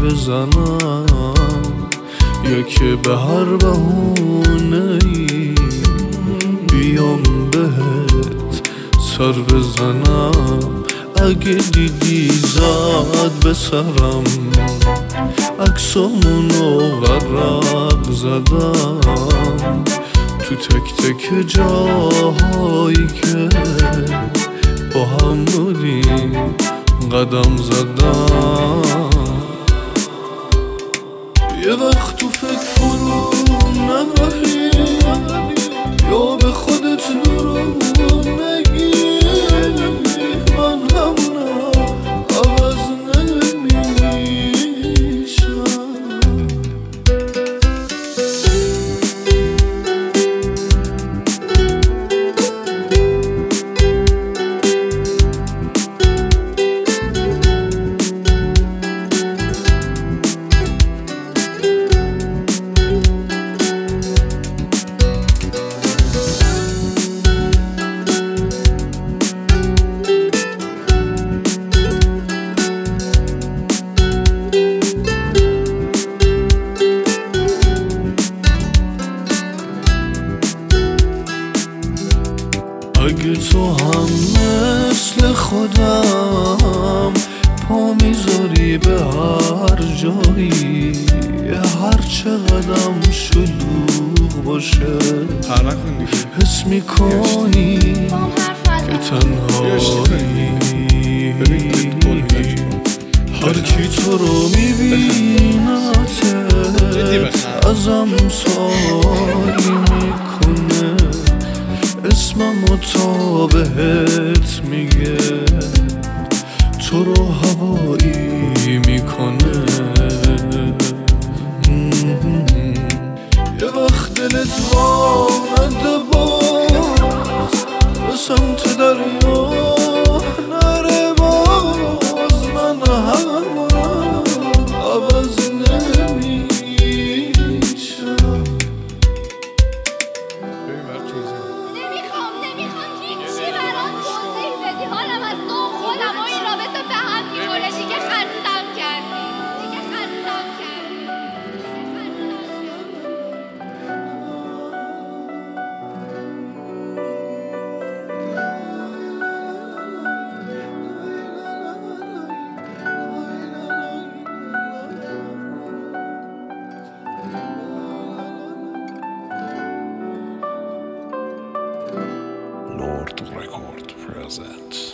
بزنم یا که به هر بهونه‌ای بیام بهت سر بزنم. اگه دیدی زد به سرم عکسامونو ورق زدم تو تک تک جاهایی که با هم بودیم قدم زدم. یه وقت تو فکر فرو نبری یا به خودت دروغ نگی، من همونم عوض نمیشم. اگه تو هم مثل خودم پا میذاری به هر جایی، هر چقدرم شلوغ باشه حس میکنی که تنهایی. هر کی تو رو میبینتت ازم سوال میکنه، اسممو تا بهت میگه، تو رو هوایی میکنه. یه وقت دلت وانده باز به سمت دریا نره، باز من همونم عوض نمیشم. Lord Record presents